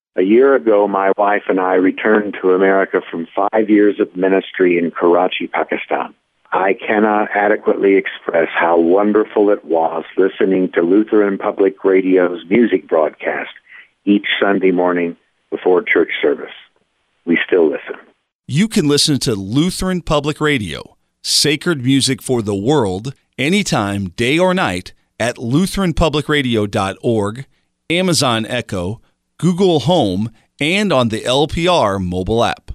A year ago, my wife and I returned to America from 5 years of ministry in Karachi, Pakistan. I cannot adequately express how wonderful it was listening to Lutheran Public Radio's music broadcast each Sunday morning before church service. We still listen. You can listen to Lutheran Public Radio, sacred music for the world, anytime, day or night, at lutheranpublicradio.org, Amazon Echo, Google Home, and on the LPR mobile app.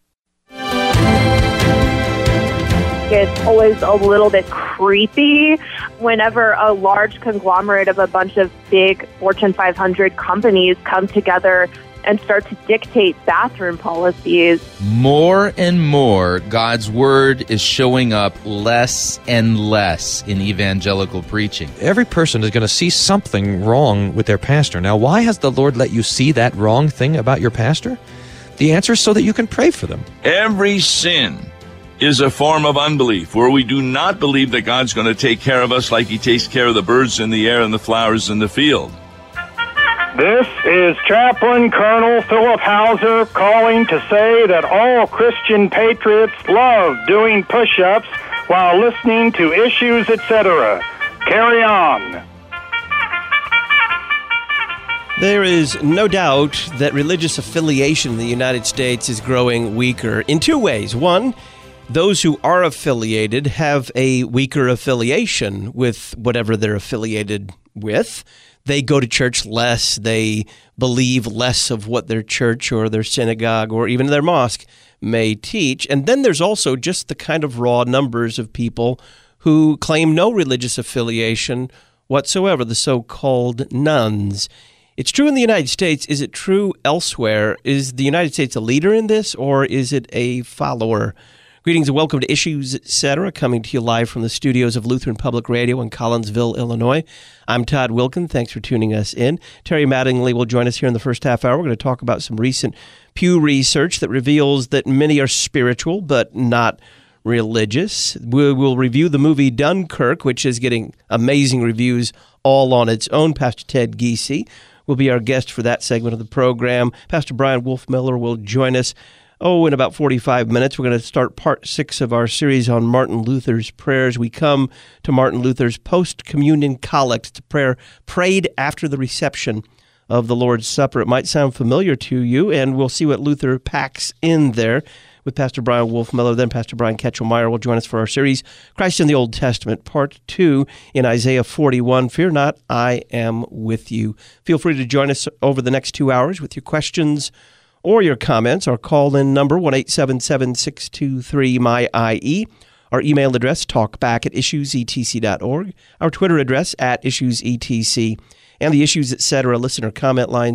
It's always a little bit creepy whenever a large conglomerate of a bunch of big Fortune 500 companies come together and start to dictate bathroom policies. More and more, God's Word is showing up less and less in evangelical preaching. Every person is going to see something wrong with their pastor. Now, why has the Lord let you see that wrong thing about your pastor? The answer is so that you can pray for them. Every sin is a form of unbelief, where we do not believe that God's going to take care of us like He takes care of the birds in the air and the flowers in the field. This is Chaplain Colonel Philip Hauser calling to say that all Christian patriots love doing push-ups while listening to Issues, etc. Carry on. There is no doubt that religious affiliation in the United States is growing weaker in two ways. One, those who are affiliated have a weaker affiliation with whatever they're affiliated with. They go to church less. They believe less of what their church or their synagogue or even their mosque may teach. And then there's also just the kind of raw numbers of people who claim no religious affiliation whatsoever, the so-called nones. It's true in the United States. Is it true elsewhere? Is the United States a leader in this, or is it a follower? Greetings and welcome to Issues, Etc., coming to you live from the studios of Lutheran Public Radio in Collinsville, Illinois. I'm Todd Wilkin. Thanks for tuning us in. Terry Mattingly will join us here in the first half hour. We're going to talk about some recent Pew Research that reveals that many are spiritual but not religious. We will review the movie Dunkirk, which is getting amazing reviews all on its own. Pastor Ted Giese will be our guest for that segment of the program. Pastor Brian Wolfmiller will join us in about 45 minutes. We're going to start part 6 of our series on Martin Luther's prayers. We come to Martin Luther's post-communion collect, the prayer prayed after the reception of the Lord's Supper. It might sound familiar to you, and we'll see what Luther packs in there with Pastor Brian Wolfmiller. Then Pastor Brian Ketchel-Meyer will join us for our series, Christ in the Old Testament, part 2 in Isaiah 41. Fear not, I am with you. Feel free to join us over the next 2 hours with your questions or your comments. Our call-in number, 1-877-623-MY-IE. Our email address, talkback@issuesetc.org. Our Twitter address, @issuesetc. And the Issues, Etc. listener comment line,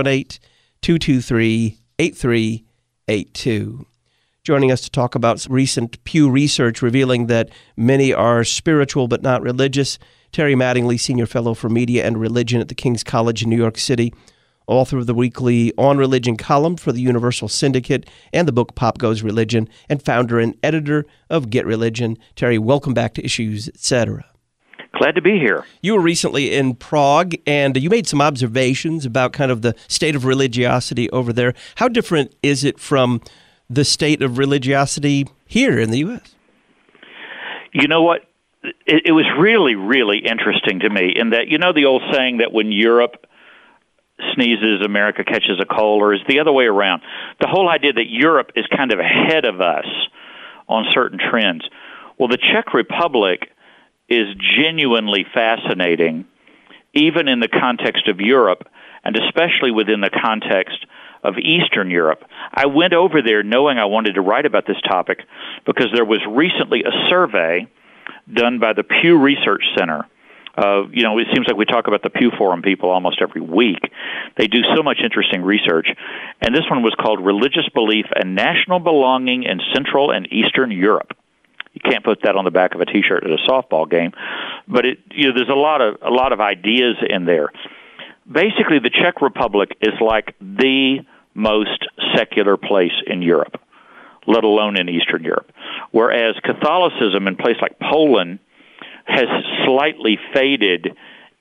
618-223-8382. Joining us to talk about recent Pew Research revealing that many are spiritual but not religious, Terry Mattingly, Senior Fellow for Media and Religion at the King's College in New York City, author of the weekly On Religion column for the Universal Syndicate and the book Pop Goes Religion, and founder and editor of Get Religion. Terry, welcome back to Issues, Etc. Glad to be here. You were recently in Prague, and you made some observations about kind of the state of religiosity over there. How different is it from the state of religiosity here in the U.S.? You know what? It was really, really interesting to me in that, the old saying that when Europe sneezes, America catches a cold, or is the other way around. The whole idea that Europe is kind of ahead of us on certain trends. Well, the Czech Republic is genuinely fascinating, even in the context of Europe, and especially within the context of Eastern Europe. I went over there knowing I wanted to write about this topic because there was recently a survey done by the Pew Research Center. It seems like we talk about the Pew Forum people almost every week. They do so much interesting research. And this one was called Religious Belief and National Belonging in Central and Eastern Europe. You can't put that on the back of a T-shirt at a softball game. But there's a lot of ideas in there. Basically, the Czech Republic is like the most secular place in Europe, let alone in Eastern Europe. Whereas Catholicism in a place like Poland has slightly faded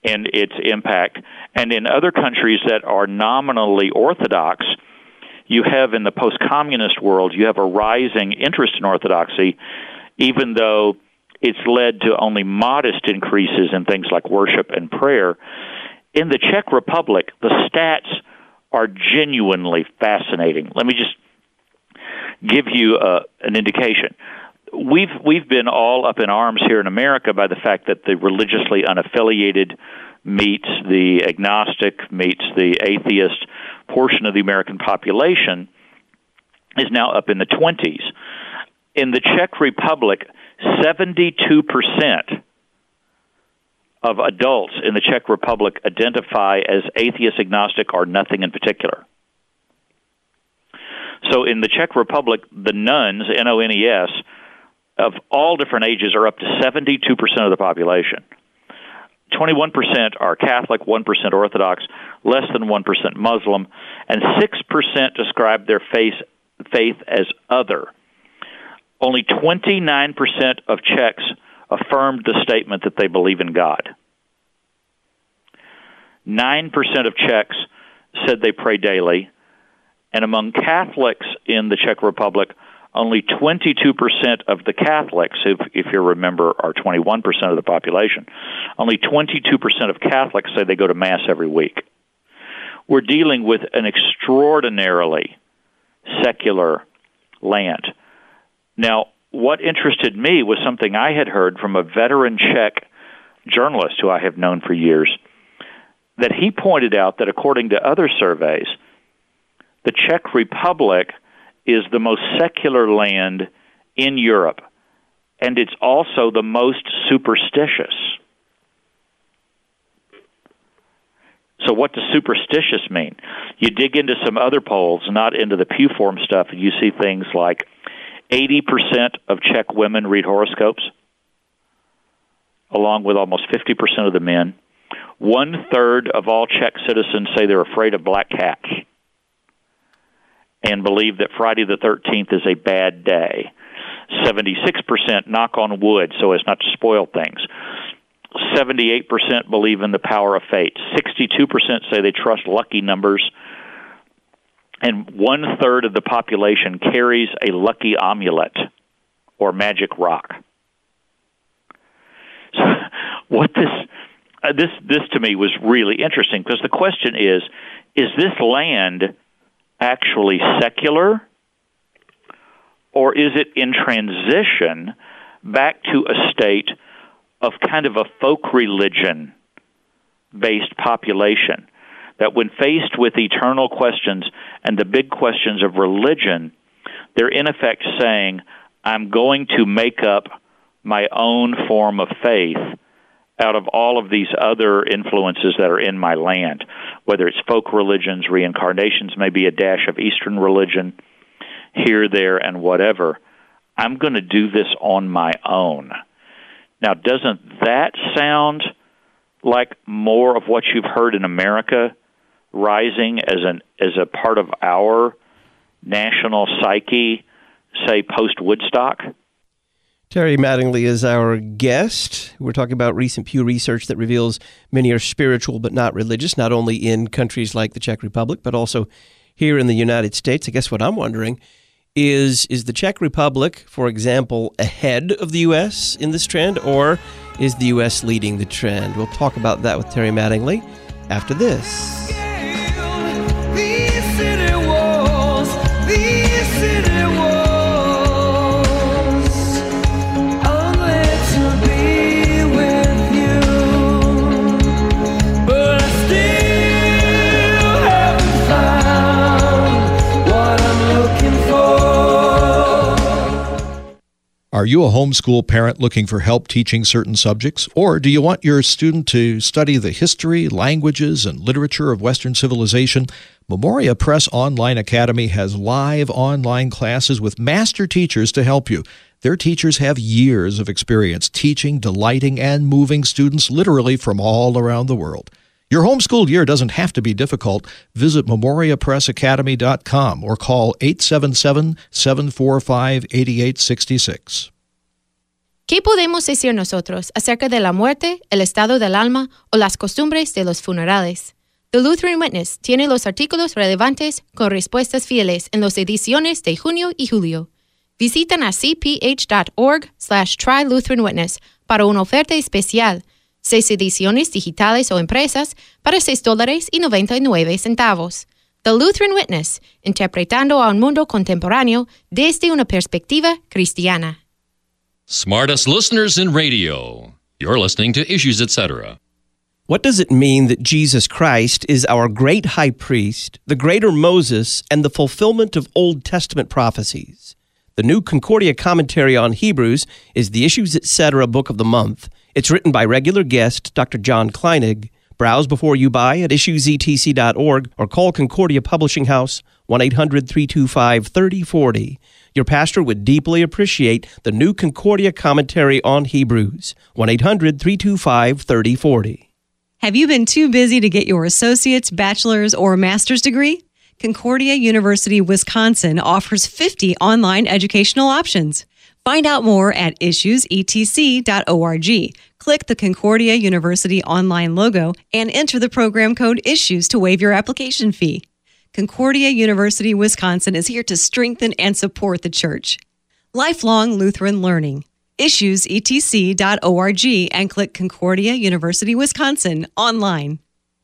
in its impact. And in other countries that are nominally Orthodox, you have in the post-communist world, you have a rising interest in Orthodoxy, even though it's led to only modest increases in things like worship and prayer. In the Czech Republic, the stats are genuinely fascinating. Let me just give you an indication. We've been all up in arms here in America by the fact that the religiously unaffiliated meets the agnostic, meets the atheist portion of the American population is now up in the 20s. In the Czech Republic, 72% of adults in the Czech Republic identify as atheist, agnostic, or nothing in particular. So in the Czech Republic, the nuns, N-O-N-E-S, of all different ages are up to 72% of the population. 21% are Catholic, 1% Orthodox, less than 1% Muslim, and 6% describe their faith as other. Only 29% of Czechs affirmed the statement that they believe in God. 9% of Czechs said they pray daily, and among Catholics in the Czech Republic, only 22% of the Catholics, if you remember, are 21% of the population, only 22% of Catholics say they go to Mass every week. We're dealing with an extraordinarily secular land. Now, what interested me was something I had heard from a veteran Czech journalist who I have known for years, that he pointed out that according to other surveys, the Czech Republic is the most secular land in Europe, and it's also the most superstitious. So what does superstitious mean? You dig into some other polls, not into the Pew Forum stuff, and you see things like 80% of Czech women read horoscopes, along with almost 50% of the men. 1/3 of all Czech citizens say they're afraid of black cats and believe that Friday the 13th is a bad day. 76% knock on wood so as not to spoil things. 78% believe in the power of fate. 62% say they trust lucky numbers. And 1/3 of the population carries a lucky amulet or magic rock. So what this to me was really interesting, because the question is this land actually secular, or is it in transition back to a state of kind of a folk religion-based population, that when faced with eternal questions and the big questions of religion, they're in effect saying, I'm going to make up my own form of faith out of all of these other influences that are in my land, whether it's folk religions, reincarnations, maybe a dash of Eastern religion, here, there, and whatever. I'm going to do this on my own. Now, doesn't that sound like more of what you've heard in America rising as a part of our national psyche, say, post-Woodstock? Terry Mattingly is our guest. We're talking about recent Pew research that reveals many are spiritual but not religious, not only in countries like the Czech Republic, but also here in the United States. I guess what I'm wondering is the Czech Republic, for example, ahead of the U.S. in this trend, or is the U.S. leading the trend? We'll talk about that with Terry Mattingly after this. Are you a homeschool parent looking for help teaching certain subjects? Or do you want your student to study the history, languages, and literature of Western civilization? Memoria Press Online Academy has live online classes with master teachers to help you. Their teachers have years of experience teaching, delighting, and moving students literally from all around the world. Your homeschool year doesn't have to be difficult. Visit memoriapressacademy.com or call 877-745-8866. ¿Qué podemos decir nosotros acerca de la muerte, el estado del alma o las costumbres de los funerales? The Lutheran Witness tiene los artículos relevantes con respuestas fieles en las ediciones de junio y julio. Visiten a cph.org/trylutheranwitness para una oferta especial, 6 ediciones digitales o impresas para $6.99. The Lutheran Witness, interpretando a un mundo contemporáneo desde una perspectiva cristiana. Smartest listeners in radio. You're listening to Issues, Etc. What does it mean that Jesus Christ is our great high priest, the greater Moses, and the fulfillment of Old Testament prophecies? The new Concordia commentary on Hebrews is the Issues, Etc. book of the month. It's written by regular guest Dr. John Kleinig. Browse before you buy at issuesetc.org or call Concordia Publishing House 1-800-325-3040. Your pastor would deeply appreciate the new Concordia commentary on Hebrews. 1-800-325-3040. Have you been too busy to get your associate's, bachelor's, or master's degree? Concordia University Wisconsin offers 50 online educational options. Find out more at issuesetc.org. Click the Concordia University online logo and enter the program code ISSUES to waive your application fee. Concordia University Wisconsin is here to strengthen and support the church. Lifelong Lutheran learning. issuesetc.org and click Concordia University Wisconsin online.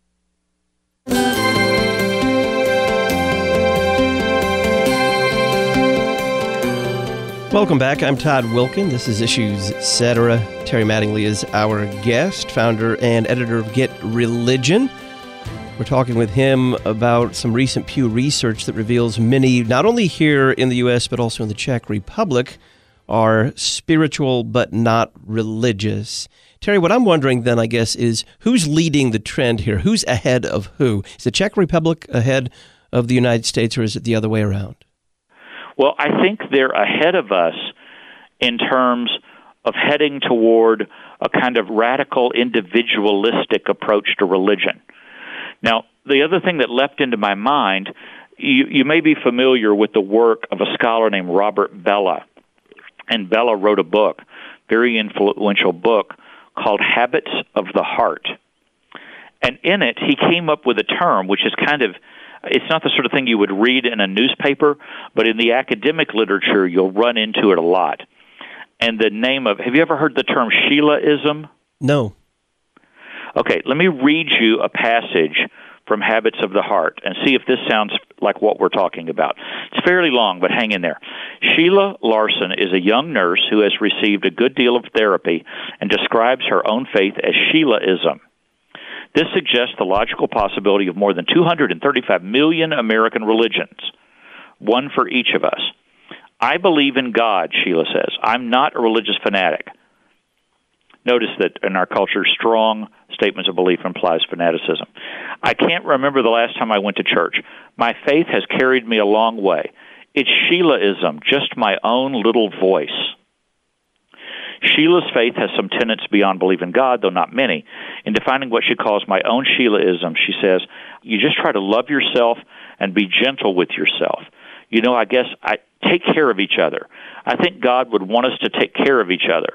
Welcome back. I'm Todd Wilkin. This is Issues, Etc. Terry Mattingly is our guest, founder and editor of Get Religion. We're talking with him about some recent Pew research that reveals many, not only here in the U.S., but also in the Czech Republic, are spiritual but not religious. Terry, what I'm wondering then, I guess, is who's leading the trend here? Who's ahead of who? Is the Czech Republic ahead of the United States, or is it the other way around? Well, I think they're ahead of us in terms of heading toward a kind of radical individualistic approach to religion. Now, the other thing that leapt into my mind, you may be familiar with the work of a scholar named Robert Bellah. And Bellah wrote a book, very influential book, called Habits of the Heart. And in it, he came up with a term which is kind of, it's not the sort of thing you would read in a newspaper, but in the academic literature, you'll run into it a lot. And the name of, have you ever heard the term Sheilaism? No. Okay, let me read you a passage from Habits of the Heart and see if this sounds like what we're talking about. It's fairly long, but hang in there. Sheila Larson is a young nurse who has received a good deal of therapy and describes her own faith as Sheilaism. This suggests the logical possibility of more than 235 million American religions, one for each of us. I believe in God, Sheila says. I'm not a religious fanatic. Notice that in our culture, strong statements of belief implies fanaticism. I can't remember the last time I went to church. My faith has carried me a long way. It's Sheilaism, just my own little voice. Sheila's faith has some tenets beyond belief in God, though not many. In defining what she calls my own Sheilaism, she says, you just try to love yourself and be gentle with yourself. You know, I guess I take care of each other. I think God would want us to take care of each other.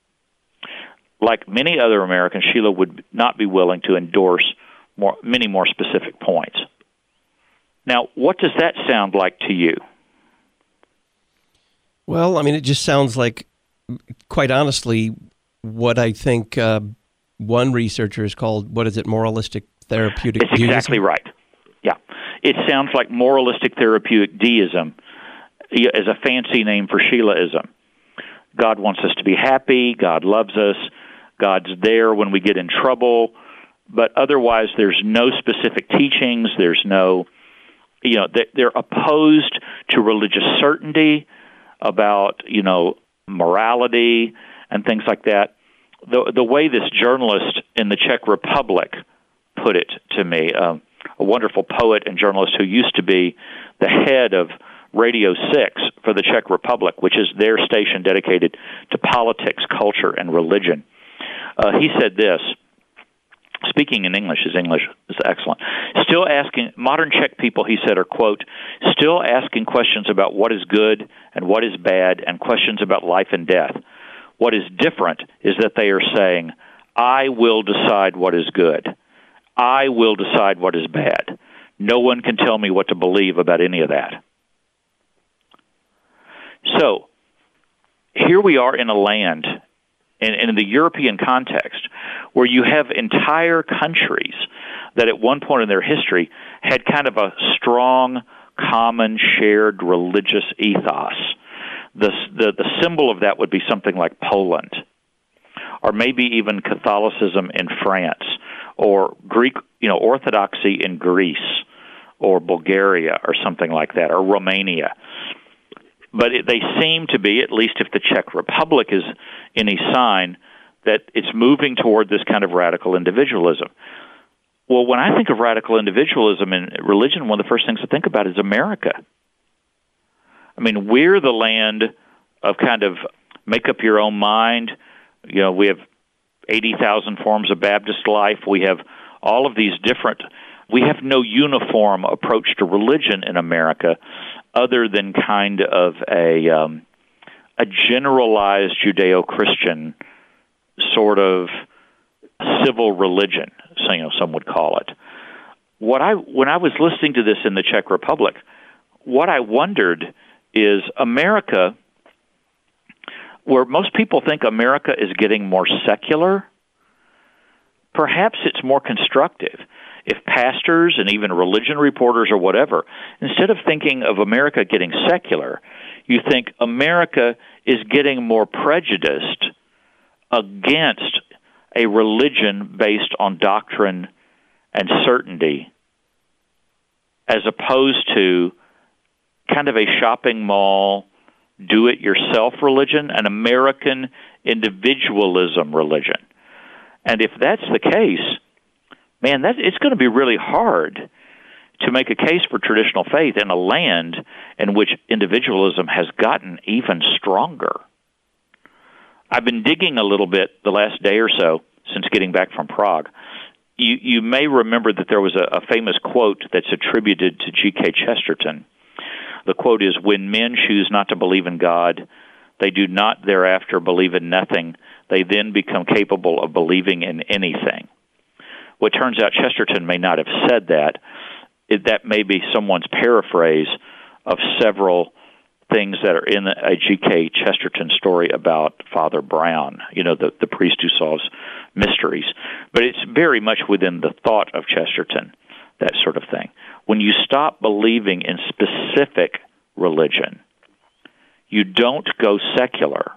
Like many other Americans, Sheila would not be willing to endorse many more specific points. Now, what does that sound like to you? Well, I mean, it just sounds like, quite honestly, what I think one researcher has called, what is it, moralistic therapeutic deism? It's exactly right. Yeah. It sounds like moralistic therapeutic deism is a fancy name for Sheilaism. God wants us to be happy. God loves us. God's there when we get in trouble. But otherwise, there's no specific teachings. There's no, they're opposed to religious certainty about, morality and things like that. The way this journalist in the Czech Republic put it to me, a wonderful poet and journalist who used to be the head of Radio 6 for the Czech Republic, which is their station dedicated to politics, culture, and religion. He said this, speaking in English, his English is excellent. Modern Czech people, he said, are, quote, still asking questions about what is good and what is bad and questions about life and death. What is different is that they are saying, I will decide what is good. I will decide what is bad. No one can tell me what to believe about any of that. So, here we are in a land, in the European context, where you have entire countries that at one point in their history had kind of a strong, common, shared religious ethos. The symbol of that would be something like Poland, or maybe even Catholicism in France, or Greek, Orthodoxy in Greece, or Bulgaria, or something like that, or Romania. But they seem to be, at least if the Czech Republic is any sign, that it's moving toward this kind of radical individualism. Well, when I think of radical individualism in religion, one of the first things I think about is America. I mean, we're the land of kind of make up your own mind. We have 80,000 forms of Baptist life. We have all of these different. We have no uniform approach to religion in America, other than kind of a generalized Judeo-Christian sort of civil religion, some would call it. When I was listening to this in the Czech Republic, what I wondered is America, where most people think America is getting more secular, perhaps it's more constructive. If pastors and even religion reporters or whatever, instead of thinking of America getting secular, you think America is getting more prejudiced against a religion based on doctrine and certainty, as opposed to kind of a shopping mall, do-it-yourself religion, an American individualism religion. And if that's the case, man, it's going to be really hard to make a case for traditional faith in a land in which individualism has gotten even stronger. I've been digging a little bit the last day or so since getting back from Prague. You may remember that there was a famous quote that's attributed to G.K. Chesterton. The quote is, "When men choose not to believe in God, they do not thereafter believe in nothing. They then become capable of believing in anything." Well, it turns out Chesterton may not have said that. That may be someone's paraphrase of several things that are in a G.K. Chesterton story about Father Brown, the priest who solves mysteries. But it's very much within the thought of Chesterton, that sort of thing. When you stop believing in specific religion, you don't go secular.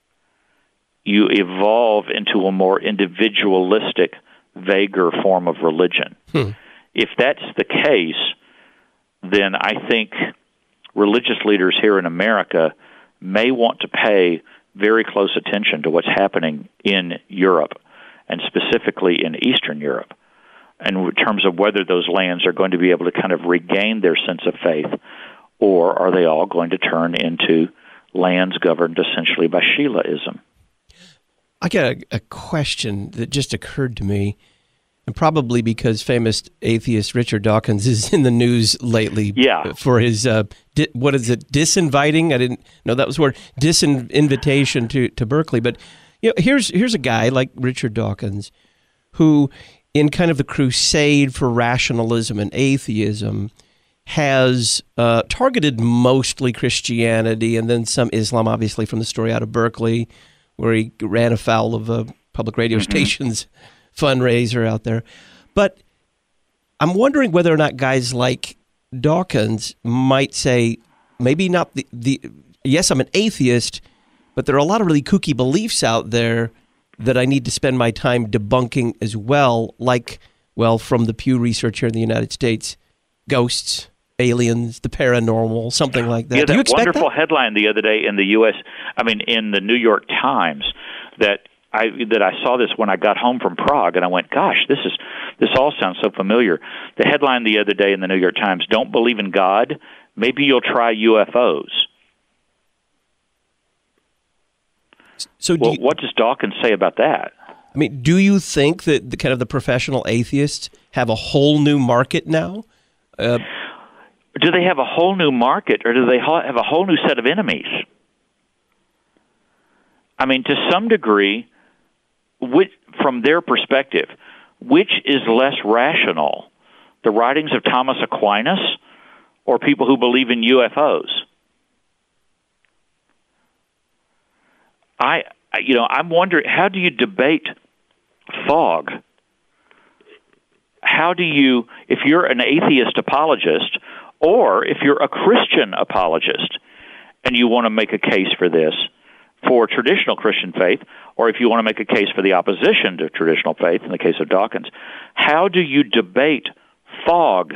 You evolve into a more individualistic, vaguer form of religion. If that's the case, then I think religious leaders here in America may want to pay very close attention to what's happening in Europe, and specifically in Eastern Europe, in terms of whether those lands are going to be able to kind of regain their sense of faith, or are they all going to turn into lands governed essentially by Sheilaism? I got a question that just occurred to me, and probably because famous atheist Richard Dawkins is in the news lately for his, disinviting? I didn't know that was the word, disinvitation to Berkeley. But here's a guy like Richard Dawkins who, in kind of the crusade for rationalism and atheism, has targeted mostly Christianity and then some Islam, obviously from the story out of Berkeley, where he ran afoul of a public radio station's fundraiser out there. But I'm wondering whether or not guys like Dawkins might say, maybe not the yes, I'm an atheist, but there are a lot of really kooky beliefs out there that I need to spend my time debunking as well, like, from the Pew Research here in the United States, ghosts, aliens, the paranormal, something like that. Yeah, that wonderful headline the other day in the in the New York Times, that I saw this when I got home from Prague, and I went, gosh, this all sounds so familiar. The headline the other day in the New York Times, "Don't believe in God? Maybe you'll try UFOs." So what does Dawkins say about that? I mean, do you think that the professional atheists have a whole new market now? Do they have a whole new market, or do they have a whole new set of enemies? I mean, to some degree, from their perspective, which is less rational, the writings of Thomas Aquinas or people who believe in UFOs? I'm wondering, how do you debate fog? How do you, if you're an atheist apologist, or if you're a Christian apologist, and you want to make a case for this, for traditional Christian faith, or if you want to make a case for the opposition to traditional faith, in the case of Dawkins, how do you debate fog?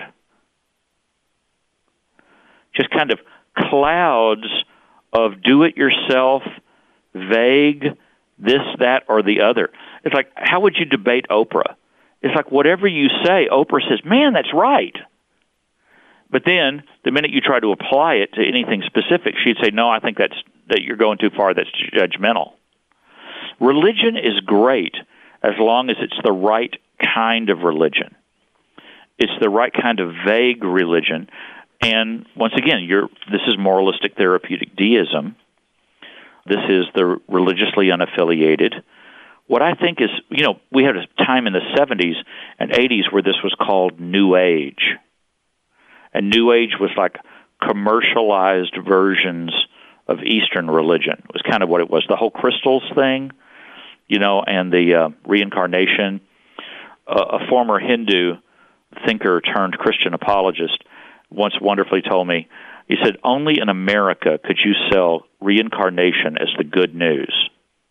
Just kind of clouds of do-it-yourself, vague, this, that, or the other. It's like, how would you debate Oprah? It's like whatever you say, Oprah says, man, that's right. But then, the minute you try to apply it to anything specific, she'd say, no, I think that you're going too far, that's judgmental. Religion is great as long as it's the right kind of religion. It's the right kind of vague religion. And once again, this is moralistic therapeutic deism. This is the religiously unaffiliated. What I think is, we had a time in the 70s and 80s where this was called New Age. And New Age was like commercialized versions of Eastern religion. It was kind of what it was. The whole crystals thing, and the reincarnation. A former Hindu thinker turned Christian apologist once wonderfully told me, he said, only in America could you sell reincarnation as the good news.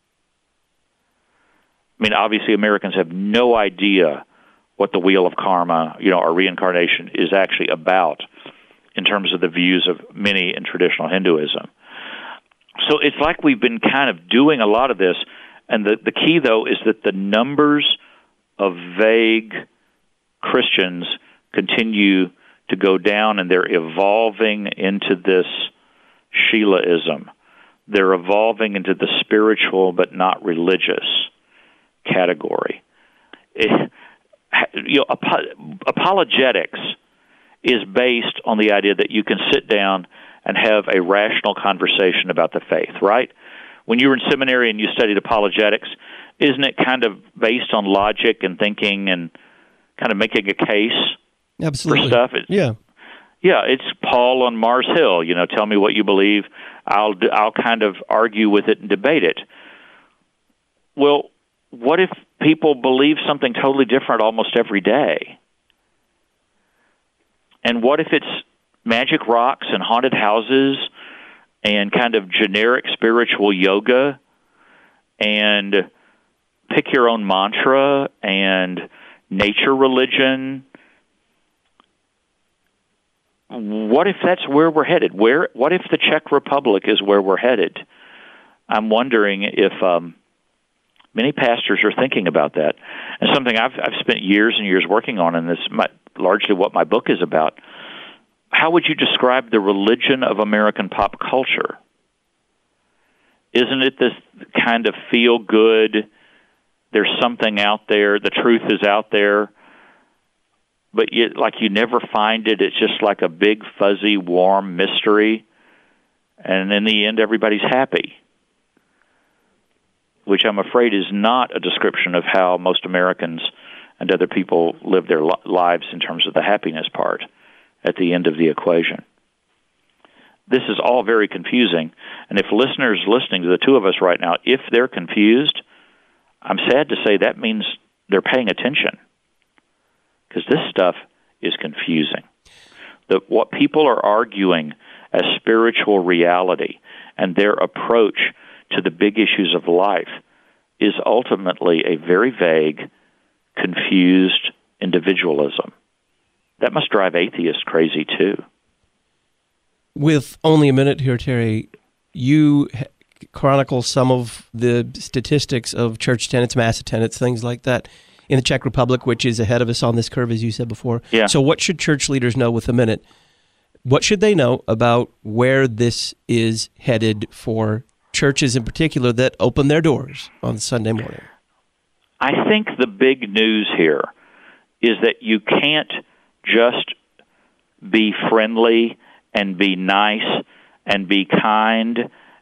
I mean, obviously Americans have no idea what the wheel of karma, or reincarnation is actually about in terms of the views of many in traditional Hinduism. So it's like we've been kind of doing a lot of this, and the key, though, is that the numbers of vague Christians continue to go down, and they're evolving into this Sheilaism. They're evolving into the spiritual but not religious category. Apologetics is based on the idea that you can sit down and have a rational conversation about the faith, right? When you were in seminary and you studied apologetics, isn't it kind of based on logic and thinking and kind of making a case Absolutely. for stuff? Yeah, it's Paul on Mars Hill. Tell me what you believe. I'll kind of argue with it and debate it. Well, what if people believe something totally different almost every day? And what if it's magic rocks and haunted houses and kind of generic spiritual yoga and pick your own mantra and nature religion? What if that's where we're headed? What if the Czech Republic is where we're headed? I'm wondering if many pastors are thinking about that, and something I've spent years and years working on, and this is largely what my book is about. How would you describe the religion of American pop culture? Isn't it this kind of feel-good, there's something out there, the truth is out there, but you never find it, it's just like a big, fuzzy, warm mystery, and in the end, everybody's happy? Which I'm afraid is not a description of how most Americans and other people live their lives in terms of the happiness part at the end of the equation. This is all very confusing, and if listeners listening to the two of us right now, if they're confused, I'm sad to say that means they're paying attention, because this stuff is confusing. What people are arguing as spiritual reality and their approach to the big issues of life is ultimately a very vague, confused individualism. That must drive atheists crazy, too. With only a minute here, Terry, you chronicle some of the statistics of church attendance, mass attendance, things like that in the Czech Republic, which is ahead of us on this curve, as you said before. Yeah. So what should church leaders know with a minute? What should they know about where this is headed for churches in particular that open their doors on Sunday morning? I think the big news here is that you can't just be friendly and be nice and be kind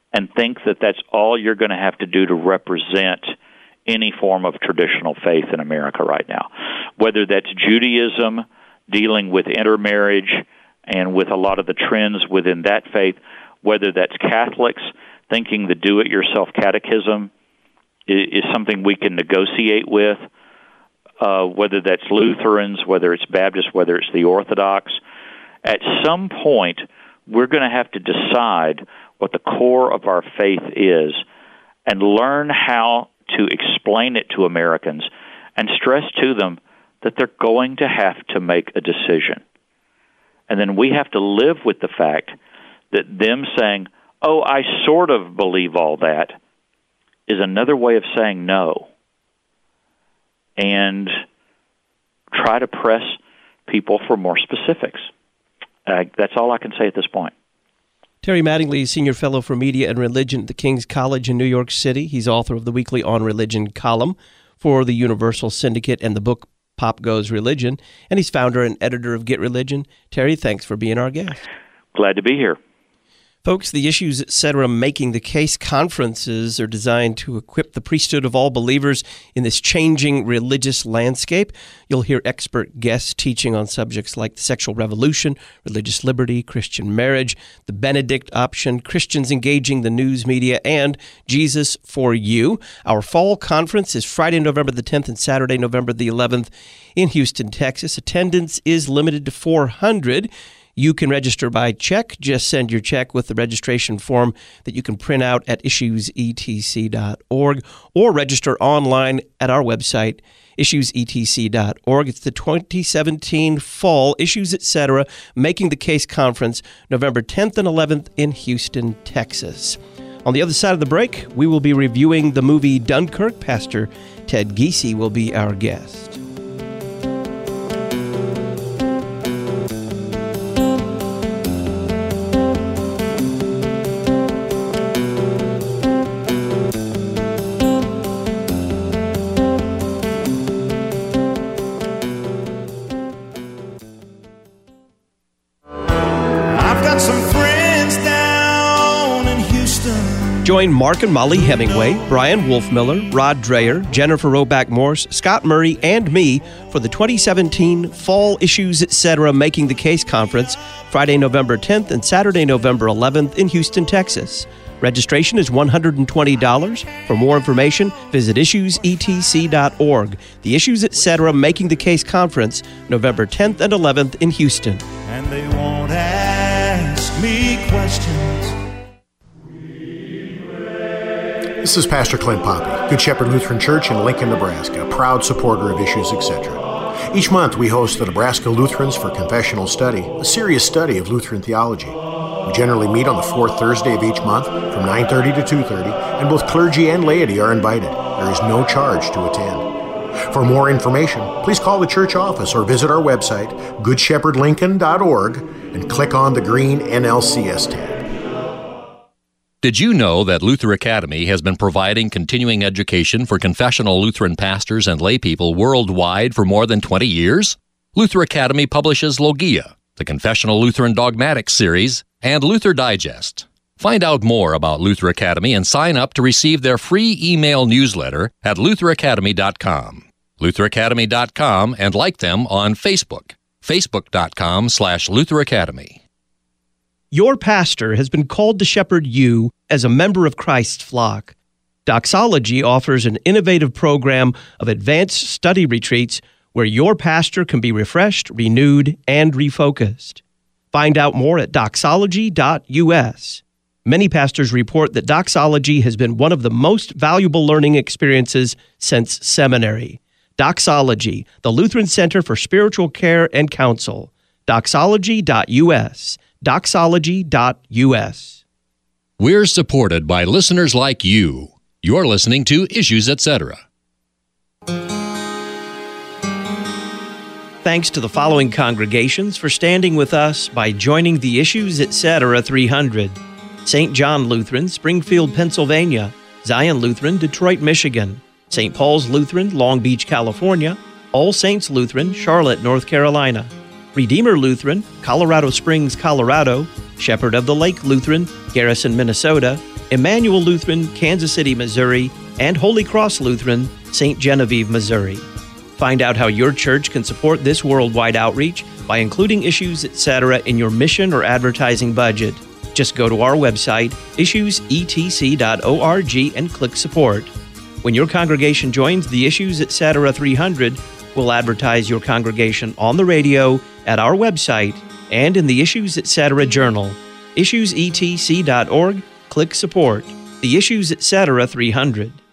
and think that that's all you're going to have to do to represent any form of traditional faith in America right now. Whether that's Judaism, dealing with intermarriage and with a lot of the trends within that faith, whether that's Catholics thinking the do-it-yourself catechism is something we can negotiate with, whether that's Lutherans, whether it's Baptists, whether it's the Orthodox. At some point, we're going to have to decide what the core of our faith is and learn how to explain it to Americans and stress to them that they're going to have to make a decision. And then we have to live with the fact that them saying, oh, I sort of believe all that, is another way of saying no. And try to press people for more specifics. That's all I can say at this point. Terry Mattingly, Senior Fellow for Media and Religion at the King's College in New York City. He's author of the weekly On Religion column for the Universal Syndicate and the book Pop Goes Religion. And he's founder and editor of Get Religion. Terry, thanks for being our guest. Glad to be here. Folks, the Issues, Etc. Making the Case conferences are designed to equip the priesthood of all believers in this changing religious landscape. You'll hear expert guests teaching on subjects like the sexual revolution, religious liberty, Christian marriage, the Benedict option, Christians engaging the news media, and Jesus for You. Our fall conference is Friday, November the 10th and Saturday, November the 11th in Houston, Texas. Attendance is limited to 400. You can register by check. Just send your check with the registration form that you can print out at issuesetc.org or register online at our website, issuesetc.org. It's the 2017 Fall Issues, Etc. Making the Case Conference, November 10th and 11th in Houston, Texas. On the other side of the break, we will be reviewing the movie Dunkirk. Pastor Ted Giese will be our guest. Join Mark and Molly Hemingway, Brian Wolfmiller, Rod Dreher, Jennifer Roback Morse, Scott Murray, and me for the 2017 Fall Issues, Etc. Making the Case Conference, Friday, November 10th and Saturday, November 11th in Houston, Texas. Registration is $120. For more information, visit issuesetc.org. The Issues, Etc. Making the Case Conference, November 10th and 11th in Houston. And they won't ask me questions. This is Pastor Clint Poppy, Good Shepherd Lutheran Church in Lincoln, Nebraska, a proud supporter of Issues, Etc. Each month, we host the Nebraska Lutherans for Confessional Study, a serious study of Lutheran theology. We generally meet on the fourth Thursday of each month from 9:30 to 2:30, and both clergy and laity are invited. There is no charge to attend. For more information, please call the church office or visit our website, goodshepherdlincoln.org, and click on the green NLCS tab. Did you know that Luther Academy has been providing continuing education for confessional Lutheran pastors and laypeople worldwide for more than 20 years? Luther Academy publishes Logia, the Confessional Lutheran Dogmatics series, and Luther Digest. Find out more about Luther Academy and sign up to receive their free email newsletter at lutheracademy.com. lutheracademy.com, and like them on Facebook, facebook.com/Luther Academy. Your pastor has been called to shepherd you as a member of Christ's flock. Doxology offers an innovative program of advanced study retreats where your pastor can be refreshed, renewed, and refocused. Find out more at doxology.us. Many pastors report that doxology has been one of the most valuable learning experiences since seminary. Doxology, the Lutheran Center for Spiritual Care and Counsel. Doxology.us. Doxology.us. We're supported by listeners like you. You're listening to Issues, Etc. Thanks to the following congregations for standing with us by joining the Issues, Etc. 300. St. John Lutheran, Springfield, Pennsylvania. Zion Lutheran, Detroit, Michigan. St. Paul's Lutheran, Long Beach, California. All Saints Lutheran, Charlotte, North Carolina. Redeemer Lutheran, Colorado Springs, Colorado. Shepherd of the Lake Lutheran, Garrison, Minnesota. Emmanuel Lutheran, Kansas City, Missouri, and Holy Cross Lutheran, St. Genevieve, Missouri. Find out how your church can support this worldwide outreach by including Issues Etc. in your mission or advertising budget. Just go to our website, issuesetc.org, and click Support. When your congregation joins the Issues Etc. 300, we'll advertise your congregation on the radio, at our website, and in the Issues Etc. Journal. issuesetc.org, click Support. The Issues Etc. 300.